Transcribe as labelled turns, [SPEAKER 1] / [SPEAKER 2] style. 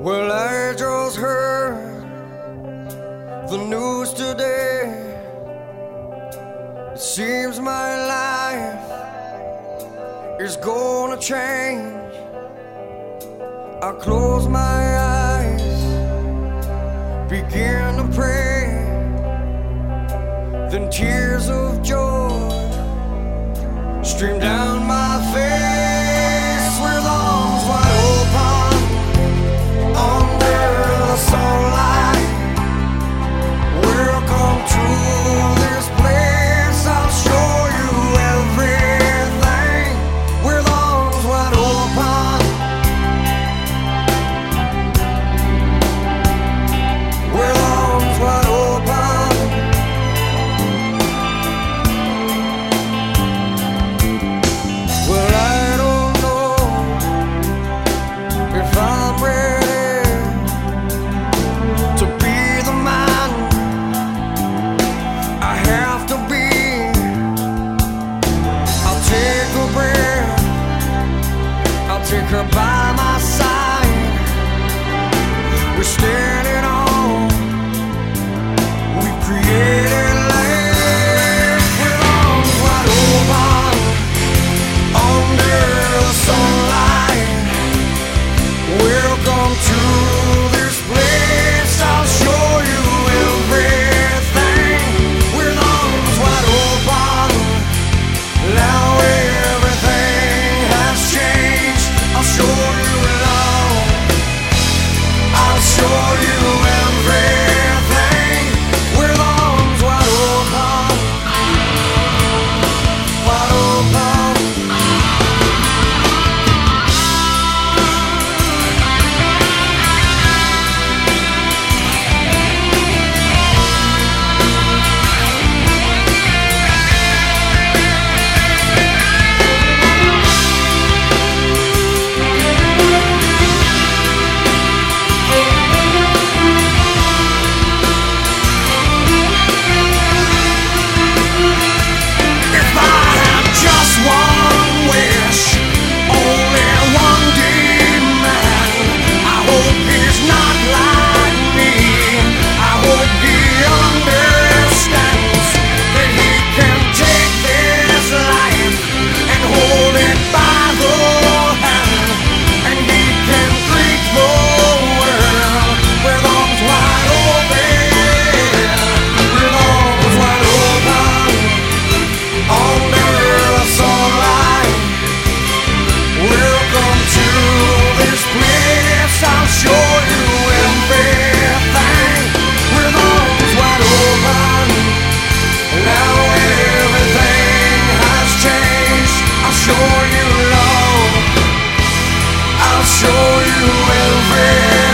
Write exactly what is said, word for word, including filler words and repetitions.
[SPEAKER 1] Well, I just heard the news today. It seems my life is gonna change. I close my eyes, begin to pray, then tears of joy stream down my face with arms wide open under the sunlight. Welcome to this place, I'll show you everything with arms wide open. With arms wide open. Well, I don't know if I'm ready to be the man I have to be. I'll take a breath, I'll take her by my side. We're standing on, we created life with arms wide open under the sunlight. Welcome to this place, I'll show you everything with arms wide open. Now everything has changed, I'll show you love, I'll show you everything with arms wide open, wide open. If I had just one wish, only one demand, I hope he's not like me. I hope he understands that he can take this life and hold it by the hand, and he can greet the world with arms wide open, with arms wide open under the sunlight. Welcome to this place, I'll show you everything with arms wide open. Now everything has changed, I'll show you love, I'll show you everything.